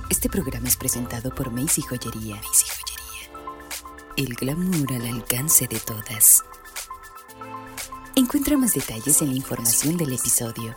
Este programa es presentado por Macy Joyería. El glamour al alcance de todas. Encuentra más detalles en la información del episodio.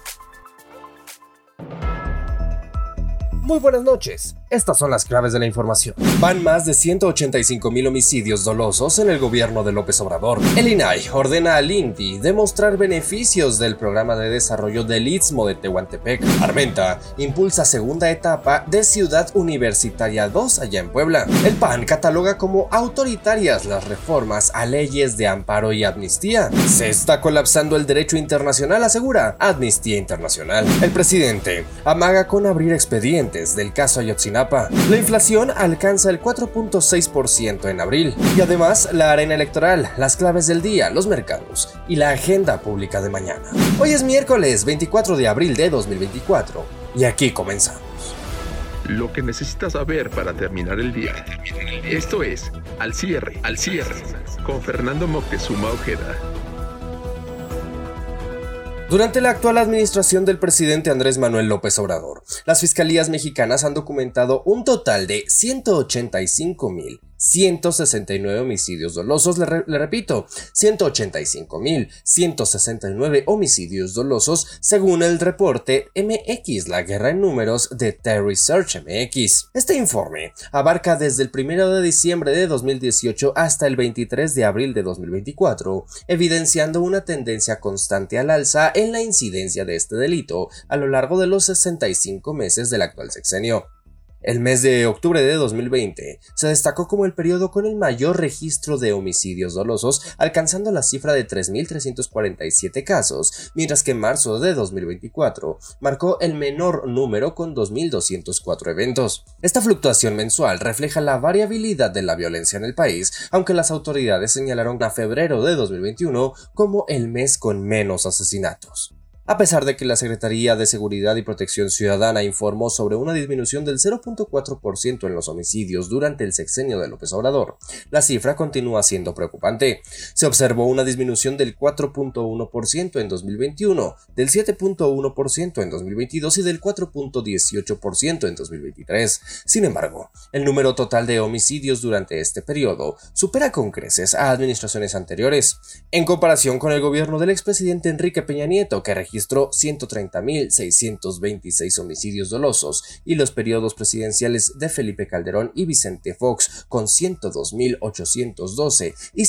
Muy buenas noches, estas son las claves de la información. Van más de 185,000 homicidios dolosos en el gobierno de López Obrador. El INAI ordena al INPI demostrar beneficios del programa de desarrollo del Istmo de Tehuantepec. Armenta impulsa segunda etapa de Ciudad Universitaria 2 allá en Puebla. El PAN cataloga como autoritarias las reformas a leyes de amparo y amnistía. Se está colapsando el derecho internacional, asegura Amnistía Internacional. El presidente amaga con abrir expedientes del caso Ayotzinapa. La inflación alcanza el 4.6% en abril. Y además, la arena electoral, las claves del día, los mercados y la agenda pública de mañana. Hoy es miércoles 24 de abril de 2024 y aquí comenzamos. Lo que necesitas saber para terminar el día. Esto es Al Cierre, con Fernando Moctezuma Ojeda. Durante la actual administración del presidente Andrés Manuel López Obrador, las fiscalías mexicanas han documentado un total de 185,169 homicidios dolosos, le repito, 185,169 homicidios dolosos según el reporte MX, la guerra en números de T-Research MX. Este informe abarca desde el 1 de diciembre de 2018 hasta el 23 de abril de 2024, evidenciando una tendencia constante al alza en la incidencia de este delito a lo largo de los 65 meses del actual sexenio. El mes de octubre de 2020 se destacó como el periodo con el mayor registro de homicidios dolosos, alcanzando la cifra de 3,347 casos, mientras que marzo de 2024 marcó el menor número con 2,204 eventos. Esta fluctuación mensual refleja la variabilidad de la violencia en el país, aunque las autoridades señalaron a febrero de 2021 como el mes con menos asesinatos. A pesar de que la Secretaría de Seguridad y Protección Ciudadana informó sobre una disminución del 0.4% en los homicidios durante el sexenio de López Obrador, la cifra continúa siendo preocupante. Se observó una disminución del 4.1% en 2021, del 7.1% en 2022 y del 4.18% en 2023. Sin embargo, el número total de homicidios durante este periodo supera con creces a administraciones anteriores. En comparación con el gobierno del expresidente Enrique Peña Nieto, que registró 130,626 homicidios dolosos, y los periodos presidenciales de Felipe Calderón y Vicente Fox con 102,812 y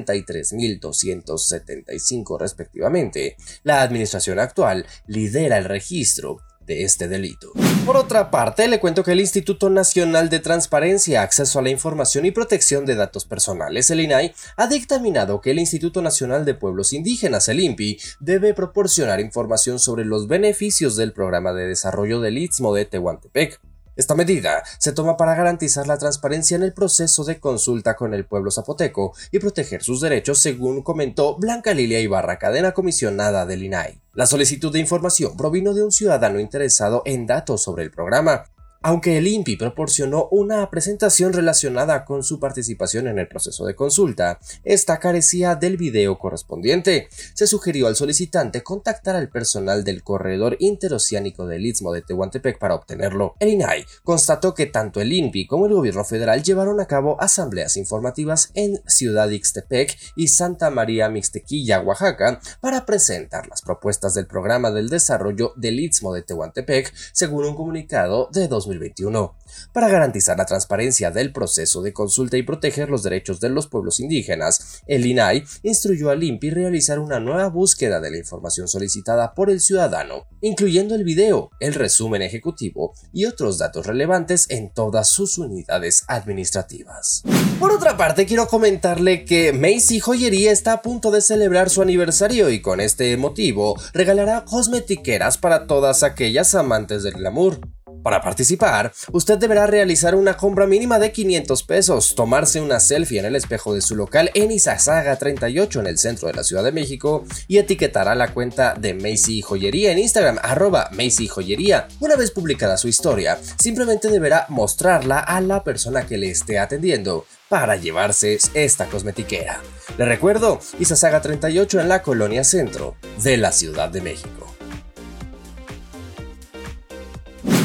53,275 respectivamente. La administración actual lidera el registro de este delito. Por otra parte, le cuento que el Instituto Nacional de Transparencia, Acceso a la Información y Protección de Datos Personales, el INAI, ha dictaminado que el Instituto Nacional de Pueblos Indígenas, el INPI, debe proporcionar información sobre los beneficios del Programa de Desarrollo del Istmo de Tehuantepec. Esta medida se toma para garantizar la transparencia en el proceso de consulta con el pueblo zapoteco y proteger sus derechos, según comentó Blanca Lilia Ibarra Cadena, comisionada del INAI. La solicitud de información provino de un ciudadano interesado en datos sobre el programa. Aunque el INPI proporcionó una presentación relacionada con su participación en el proceso de consulta, esta carecía del video correspondiente. Se sugirió al solicitante contactar al personal del corredor interoceánico del Istmo de Tehuantepec para obtenerlo. El INAI constató que tanto el INPI como el gobierno federal llevaron a cabo asambleas informativas en Ciudad Ixtepec y Santa María Mixtequilla, Oaxaca, para presentar las propuestas del programa del desarrollo del Istmo de Tehuantepec, según un comunicado de 2021. Para garantizar la transparencia del proceso de consulta y proteger los derechos de los pueblos indígenas, el INAI instruyó al INPI realizar una nueva búsqueda de la información solicitada por el ciudadano, incluyendo el video, el resumen ejecutivo y otros datos relevantes en todas sus unidades administrativas. Por otra parte, quiero comentarle que Macy Joyería está a punto de celebrar su aniversario y con este motivo regalará cosmetiqueras para todas aquellas amantes del glamour. Para participar, usted deberá realizar una compra mínima de 500 pesos, tomarse una selfie en el espejo de su local en Izazaga 38 en el centro de la Ciudad de México y etiquetar a la cuenta de Macy Joyería en Instagram, @MacyJoyería. Una vez publicada su historia, simplemente deberá mostrarla a la persona que le esté atendiendo para llevarse esta cosmetiquera. Le recuerdo, Izazaga 38 en la Colonia Centro de la Ciudad de México.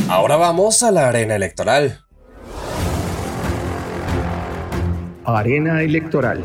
Ahora vamos a la arena electoral. Arena electoral.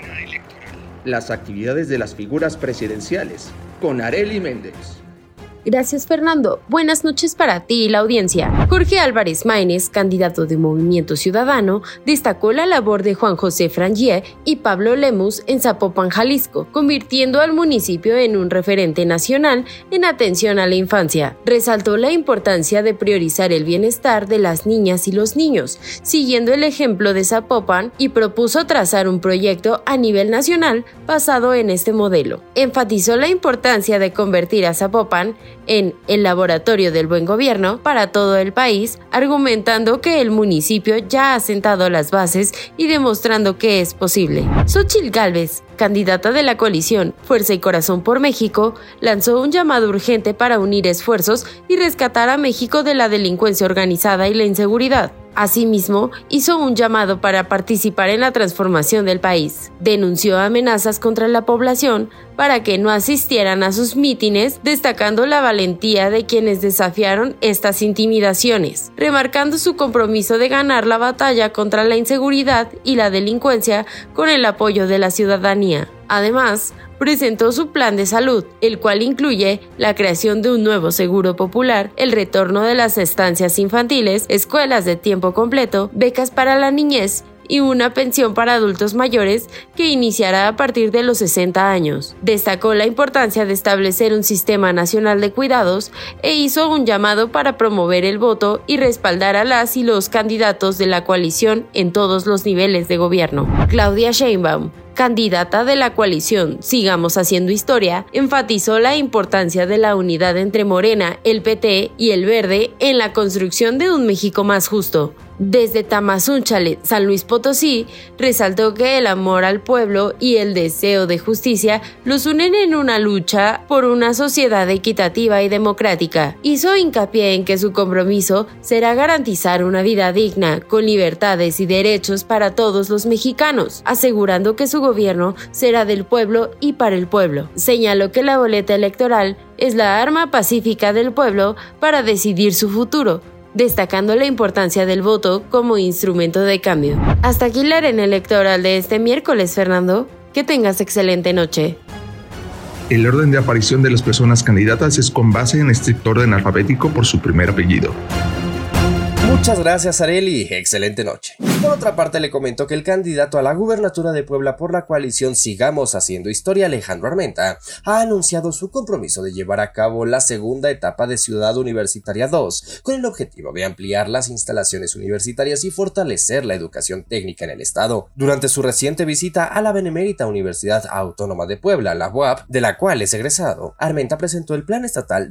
Las actividades de las figuras presidenciales con Arely Méndez. Gracias, Fernando. Buenas noches para ti y la audiencia. Jorge Álvarez Maínez, candidato de Movimiento Ciudadano, destacó la labor de Juan José Frangé y Pablo Lemus en Zapopan, Jalisco, convirtiendo al municipio en un referente nacional en atención a la infancia. Resaltó la importancia de priorizar el bienestar de las niñas y los niños, siguiendo el ejemplo de Zapopan, y propuso trazar un proyecto a nivel nacional basado en este modelo. Enfatizó la importancia de convertir a Zapopan en el laboratorio del buen gobierno para todo el país, argumentando que el municipio ya ha sentado las bases y demostrando que es posible. Xóchitl Gálvez, candidata de la coalición Fuerza y Corazón por México, lanzó un llamado urgente para unir esfuerzos y rescatar a México de la delincuencia organizada y la inseguridad. Asimismo, hizo un llamado para participar en la transformación del país. Denunció amenazas contra la población para que no asistieran a sus mítines, destacando la valentía de quienes desafiaron estas intimidaciones, remarcando su compromiso de ganar la batalla contra la inseguridad y la delincuencia con el apoyo de la ciudadanía. Además, presentó su plan de salud, el cual incluye la creación de un nuevo seguro popular, el retorno de las estancias infantiles, escuelas de tiempo completo, becas para la niñez y una pensión para adultos mayores que iniciará a partir de los 60 años. Destacó la importancia de establecer un sistema nacional de cuidados e hizo un llamado para promover el voto y respaldar a las y los candidatos de la coalición en todos los niveles de gobierno. Claudia Sheinbaum, candidata de la coalición Sigamos Haciendo Historia, enfatizó la importancia de la unidad entre Morena, el PT y el Verde en la construcción de un México más justo. Desde Tamazunchale, San Luis Potosí, resaltó que el amor al pueblo y el deseo de justicia los unen en una lucha por una sociedad equitativa y democrática. Hizo hincapié en que su compromiso será garantizar una vida digna, con libertades y derechos para todos los mexicanos, asegurando que su gobierno será del pueblo y para el pueblo. Señaló que la boleta electoral es la arma pacífica del pueblo para decidir su futuro, destacando la importancia del voto como instrumento de cambio. Hasta aquí la arena electoral de este miércoles, Fernando. Que tengas excelente noche. El orden de aparición de las personas candidatas es con base en estricto orden alfabético por su primer apellido. Muchas gracias, Arely. Excelente noche. Por otra parte, le comento que el candidato a la gubernatura de Puebla por la coalición Sigamos Haciendo Historia, Alejandro Armenta, ha anunciado su compromiso de llevar a cabo la segunda etapa de Ciudad Universitaria 2, con el objetivo de ampliar las instalaciones universitarias y fortalecer la educación técnica en el estado. Durante su reciente visita a la Benemérita Universidad Autónoma de Puebla, la UAP, de la cual es egresado, Armenta presentó el Plan Estatal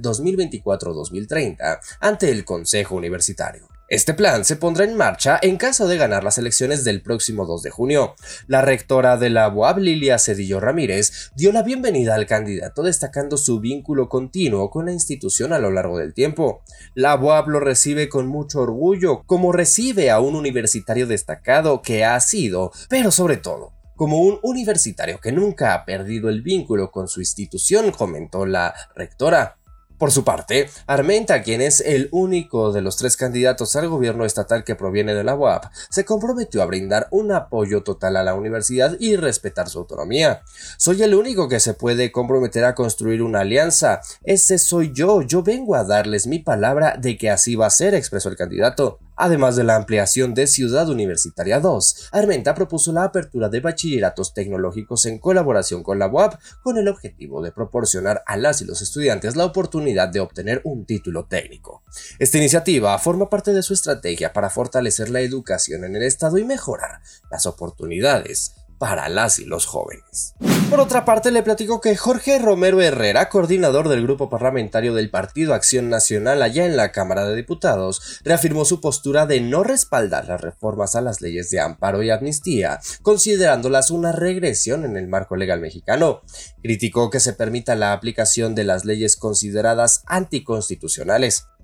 2024-2030 ante el Consejo Universitario. Este plan se pondrá en marcha en caso de ganar las elecciones del próximo 2 de junio. La rectora de la UAP, Lilia Cedillo Ramírez, dio la bienvenida al candidato, destacando su vínculo continuo con la institución a lo largo del tiempo. La UAP lo recibe con mucho orgullo, como recibe a un universitario destacado que ha sido, pero sobre todo, como un universitario que nunca ha perdido el vínculo con su institución, comentó la rectora. Por su parte, Armenta, quien es el único de los 3 candidatos al gobierno estatal que proviene de la UAP, se comprometió a brindar un apoyo total a la universidad y respetar su autonomía. Soy el único que se puede comprometer a construir una alianza. Ese soy yo vengo a darles mi palabra de que así va a ser, expresó el candidato. Además de la ampliación de Ciudad Universitaria 2, Armenta propuso la apertura de bachilleratos tecnológicos en colaboración con la UAP, con el objetivo de proporcionar a las y los estudiantes la oportunidad de obtener un título técnico. Esta iniciativa forma parte de su estrategia para fortalecer la educación en el estado y mejorar las oportunidades para las y los jóvenes. Por otra parte, le platico que Jorge Romero Herrera, coordinador del grupo parlamentario del Partido Acción Nacional allá en la Cámara de Diputados, reafirmó su postura de no respaldar las reformas a las leyes de amparo y amnistía, considerándolas una regresión en el marco legal mexicano. Criticó que se permita la aplicación de las leyes consideradas anticonstitucionales.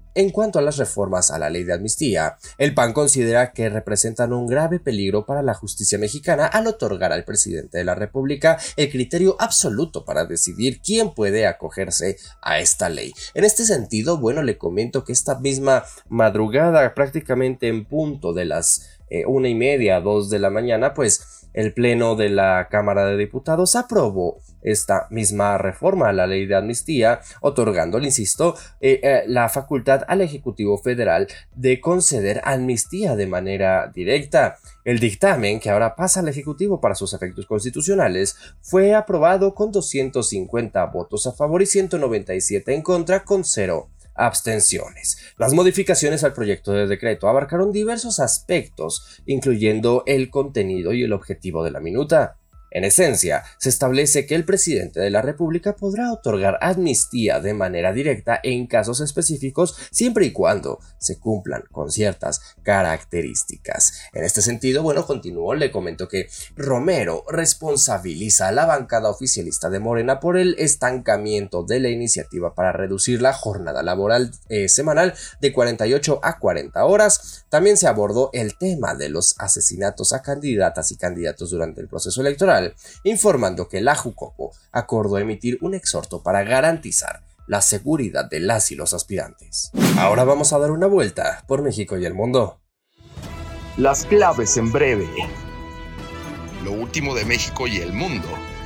En cuanto a las reformas a la ley de amnistía, el PAN considera que representan un grave peligro para la justicia mexicana al otorgar al presidente de la República el criterio absoluto para decidir quién puede acogerse a esta ley. En este sentido, bueno, le comento que esta misma madrugada, prácticamente en punto de las 1:30, 2 de la mañana, pues el Pleno de la Cámara de Diputados aprobó esta misma reforma a la ley de amnistía, otorgándole, insisto, la facultad al Ejecutivo Federal de conceder amnistía de manera directa. El dictamen, que ahora pasa al Ejecutivo para sus efectos constitucionales, fue aprobado con 250 votos a favor y 197 en contra, con 0 abstenciones. Las modificaciones al proyecto de decreto abarcaron diversos aspectos, incluyendo el contenido y el objetivo de la minuta. En esencia, se establece que el presidente de la República podrá otorgar amnistía de manera directa en casos específicos siempre y cuando se cumplan con ciertas características. En este sentido, bueno, continuó, le comento que Romero responsabiliza a la bancada oficialista de Morena por el estancamiento de la iniciativa para reducir la jornada laboral semanal de 48 a 40 horas. También se abordó el tema de los asesinatos a candidatas y candidatos durante el proceso electoral, informando que la Jucopo acordó emitir un exhorto para garantizar la seguridad de las y los aspirantes. Ahora vamos a dar una vuelta por México y el mundo. Las claves en breve. Lo último de México y el mundo.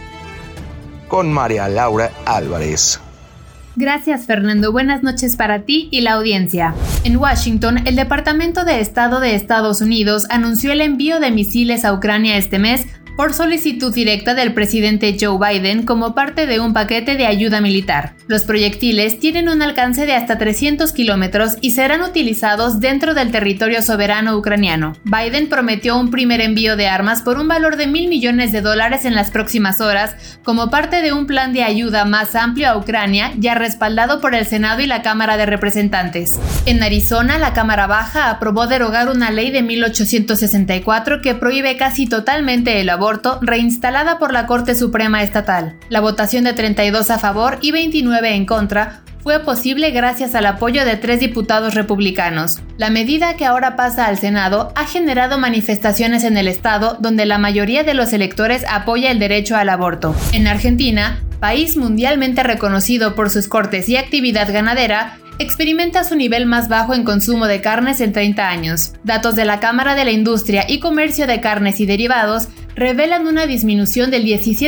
Con María Laura Álvarez. Gracias, Fernando. Buenas noches para ti y la audiencia. En Washington, el Departamento de Estado de Estados Unidos anunció el envío de misiles a Ucrania este mes por solicitud directa del presidente Joe Biden como parte de un paquete de ayuda militar. Los proyectiles tienen un alcance de hasta 300 kilómetros y serán utilizados dentro del territorio soberano ucraniano. Biden prometió un primer envío de armas por un valor de $1,000 millones en las próximas horas, como parte de un plan de ayuda más amplio a Ucrania, ya respaldado por el Senado y la Cámara de Representantes. En Arizona, la Cámara Baja aprobó derogar una ley de 1864 que prohíbe casi totalmente el aborto, reinstalada por la Corte Suprema Estatal. La votación de 32 a favor y 29 en contra fue posible gracias al apoyo de 3 diputados republicanos. La medida, que ahora pasa al Senado, ha generado manifestaciones en el estado donde la mayoría de los electores apoya el derecho al aborto. En Argentina, país mundialmente reconocido por sus cortes y actividad ganadera, experimenta su nivel más bajo en consumo de carnes en 30 años. Datos de la Cámara de la Industria y Comercio de Carnes y Derivados revelan una disminución del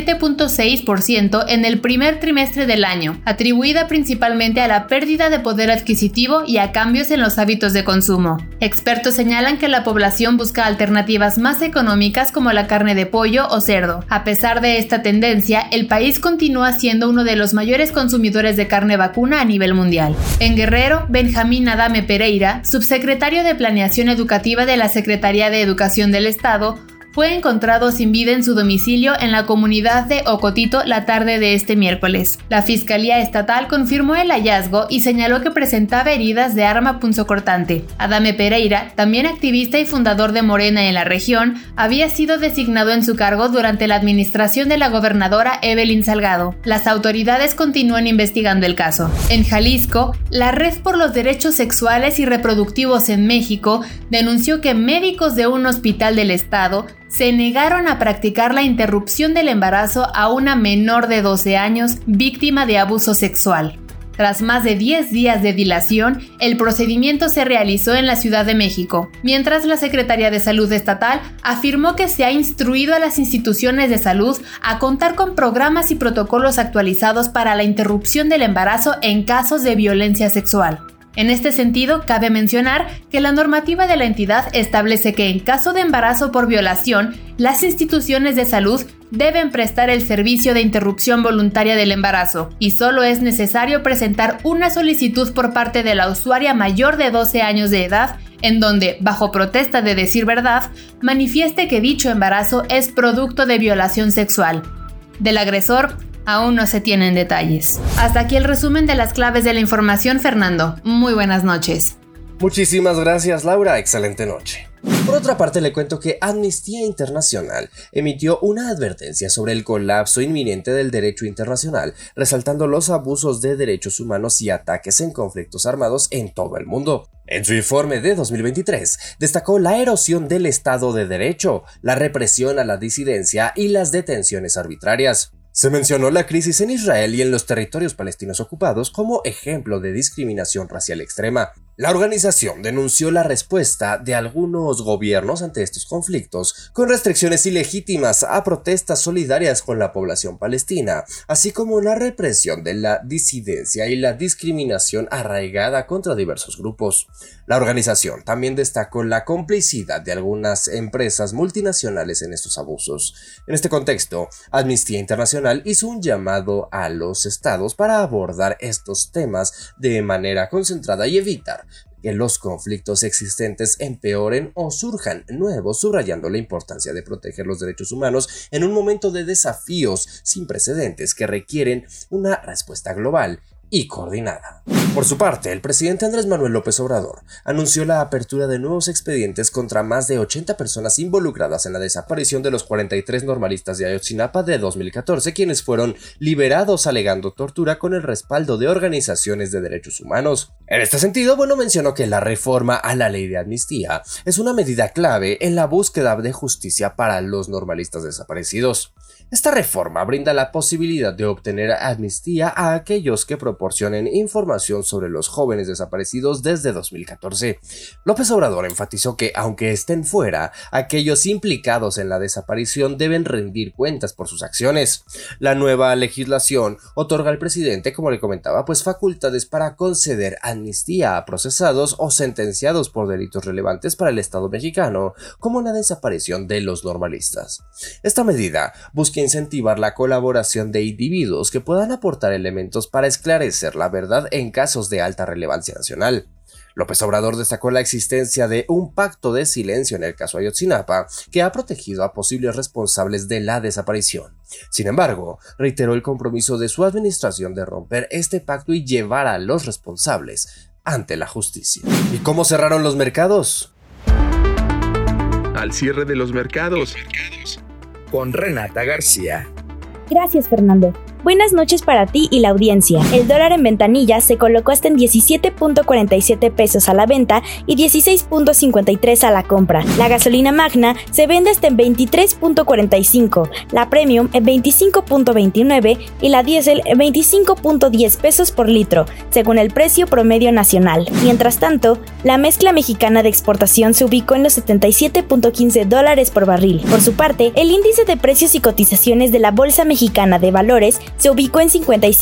17.6% en el primer trimestre del año, atribuida principalmente a la pérdida de poder adquisitivo y a cambios en los hábitos de consumo. Expertos señalan que la población busca alternativas más económicas como la carne de pollo o cerdo. A pesar de esta tendencia, el país continúa siendo uno de los mayores consumidores de carne vacuna a nivel mundial. En Guerrero, Benjamín Adame Pereira, subsecretario de Planeación Educativa de la Secretaría de Educación del Estado, fue encontrado sin vida en su domicilio en la comunidad de Ocotito la tarde de este miércoles. La Fiscalía Estatal confirmó el hallazgo y señaló que presentaba heridas de arma punzocortante. Adame Pereira, también activista y fundador de Morena en la región, había sido designado en su cargo durante la administración de la gobernadora Evelyn Salgado. Las autoridades continúan investigando el caso. En Jalisco, la Red por los Derechos Sexuales y Reproductivos en México denunció que médicos de un hospital del estado se negaron a practicar la interrupción del embarazo a una menor de 12 años víctima de abuso sexual. Tras más de 10 días de dilación, el procedimiento se realizó en la Ciudad de México, mientras la Secretaría de Salud Estatal afirmó que se ha instruido a las instituciones de salud a contar con programas y protocolos actualizados para la interrupción del embarazo en casos de violencia sexual. En este sentido, cabe mencionar que la normativa de la entidad establece que en caso de embarazo por violación, las instituciones de salud deben prestar el servicio de interrupción voluntaria del embarazo y solo es necesario presentar una solicitud por parte de la usuaria mayor de 12 años de edad, en donde, bajo protesta de decir verdad, manifieste que dicho embarazo es producto de violación sexual. Del agresor aún no se tienen detalles. Hasta aquí el resumen de las claves de la información, Fernando. Muy buenas noches. Muchísimas gracias, Laura. Excelente noche. Por otra parte, le cuento que Amnistía Internacional emitió una advertencia sobre el colapso inminente del derecho internacional, resaltando los abusos de derechos humanos y ataques en conflictos armados en todo el mundo. En su informe de 2023, destacó la erosión del Estado de Derecho, la represión a la disidencia y las detenciones arbitrarias. Se mencionó la crisis en Israel y en los territorios palestinos ocupados como ejemplo de discriminación racial extrema. La organización denunció la respuesta de algunos gobiernos ante estos conflictos, con restricciones ilegítimas a protestas solidarias con la población palestina, así como la represión de la disidencia y la discriminación arraigada contra diversos grupos. La organización también destacó la complicidad de algunas empresas multinacionales en estos abusos. En este contexto, Amnistía Internacional hizo un llamado a los estados para abordar estos temas de manera concentrada y evitar que los conflictos existentes empeoren o surjan nuevos, subrayando la importancia de proteger los derechos humanos en un momento de desafíos sin precedentes que requieren una respuesta global y coordinada. Por su parte, el presidente Andrés Manuel López Obrador anunció la apertura de nuevos expedientes contra más de 80 personas involucradas en la desaparición de los 43 normalistas de Ayotzinapa de 2014, quienes fueron liberados alegando tortura con el respaldo de organizaciones de derechos humanos. En este sentido, mencionó que la reforma a la ley de amnistía es una medida clave en la búsqueda de justicia para los normalistas desaparecidos. Esta reforma brinda la posibilidad de obtener amnistía a aquellos que proporcionen información sobre los jóvenes desaparecidos desde 2014. López Obrador enfatizó que, aunque estén fuera, aquellos implicados en la desaparición deben rendir cuentas por sus acciones. La nueva legislación otorga al presidente, como le comentaba, facultades para conceder amnistía a procesados o sentenciados por delitos relevantes para el Estado mexicano, como la desaparición de los normalistas. Esta medida busca incentivar la colaboración de individuos que puedan aportar elementos para esclarecer la verdad en casos de alta relevancia nacional. López Obrador destacó la existencia de un pacto de silencio en el caso Ayotzinapa que ha protegido a posibles responsables de la desaparición. Sin embargo, reiteró el compromiso de su administración de romper este pacto y llevar a los responsables ante la justicia. ¿Y cómo cerraron los mercados? Al cierre de los mercados. Con Renata García. Gracias, Fernando. Buenas noches para ti y la audiencia. El dólar en ventanilla se colocó hasta en 17.47 pesos a la venta y 16.53 a la compra. La gasolina magna se vende hasta en 23.45, la premium en 25.29 y la diésel en 25.10 pesos por litro, según el precio promedio nacional. Mientras tanto, la mezcla mexicana de exportación se ubicó en los 77.15 dólares por barril. Por su parte, el índice de precios y cotizaciones de la Bolsa Mexicana de Valores se ubicó en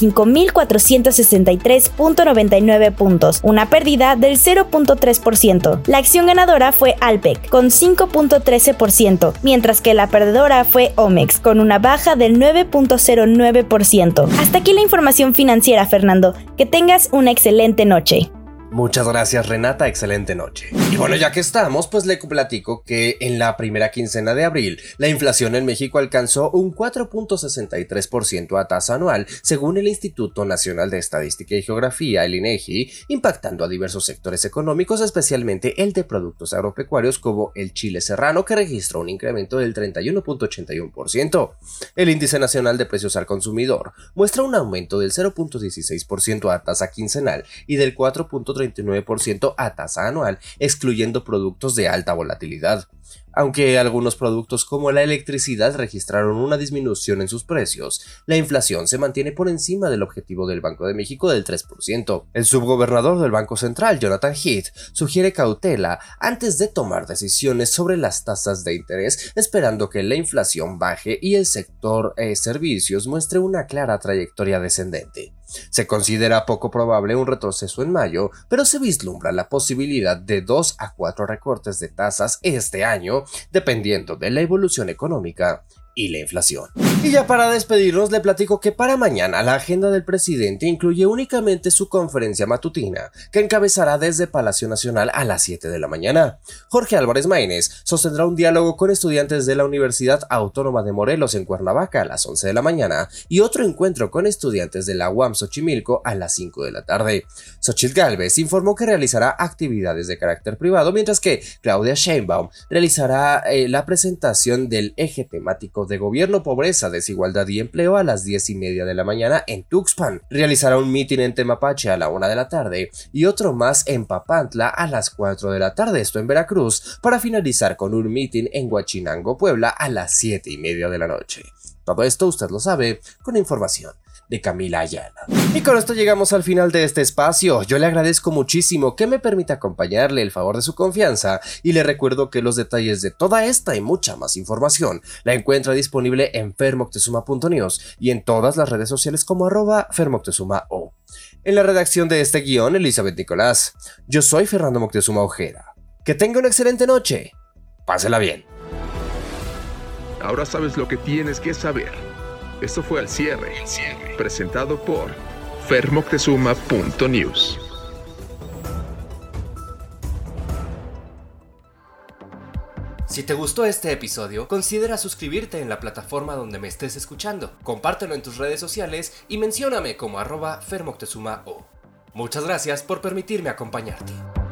55.463.99 puntos, una pérdida del 0.3%. La acción ganadora fue Alpek, con 5.13%, mientras que la perdedora fue Omex, con una baja del 9.09%. Hasta aquí la información financiera, Fernando. Que tengas una excelente noche. Muchas gracias, Renata, excelente noche. Y ya que estamos, le platico que en la primera quincena de abril, la inflación en México alcanzó un 4.63% a tasa anual, según el Instituto Nacional de Estadística y Geografía, el INEGI, impactando a diversos sectores económicos, especialmente el de productos agropecuarios como el chile serrano, que registró un incremento del 31.81%. El Índice Nacional de Precios al Consumidor muestra un aumento del 0.16% a tasa quincenal y del 4.39% a tasa anual, excluyendo productos de alta volatilidad. Aunque algunos productos como la electricidad registraron una disminución en sus precios, la inflación se mantiene por encima del objetivo del Banco de México del 3%. El subgobernador del Banco Central, Jonathan Heath, sugiere cautela antes de tomar decisiones sobre las tasas de interés, esperando que la inflación baje y el sector servicios muestre una clara trayectoria descendente. Se considera poco probable un retroceso en mayo, pero se vislumbra la posibilidad de 2 a 4 recortes de tasas este año, dependiendo de la evolución económica y la inflación. Y ya para despedirnos le platico que para mañana la agenda del presidente incluye únicamente su conferencia matutina, que encabezará desde Palacio Nacional a las 7 de la mañana. Jorge Álvarez Maínez sostendrá un diálogo con estudiantes de la Universidad Autónoma de Morelos en Cuernavaca a las 11 de la mañana y otro encuentro con estudiantes de la UAM Xochimilco a las 5 de la tarde. Xóchitl Gálvez informó que realizará actividades de carácter privado, mientras que Claudia Sheinbaum realizará la presentación del eje temático de gobierno, pobreza, desigualdad y empleo a las 10:30 de la mañana en Tuxpan. Realizará un mitin en Temapache a la 1 de la tarde y otro más en Papantla a las 4 de la tarde, esto en Veracruz, para finalizar con un mitin en Huachinango, Puebla a las 7:30 de la noche. Todo esto usted lo sabe con información de Camila Ayala. Y con esto llegamos al final de este espacio. Yo le agradezco muchísimo que me permita acompañarle, el favor de su confianza, y le recuerdo que los detalles de toda esta y mucha más información la encuentra disponible en fermoctezuma.news y en todas las redes sociales como @fermoctezumao. En la redacción de este guión, Elizabeth Nicolás. Yo soy Fernando Moctezuma Ojeda. Que tenga una excelente noche. Pásela bien. Ahora sabes lo que tienes que saber. Esto fue Al Cierre, presentado por fermoctezuma.news. Si te gustó este episodio, considera suscribirte en la plataforma donde me estés escuchando. Compártelo en tus redes sociales y mencióname como @fermoctezumao. Muchas gracias por permitirme acompañarte.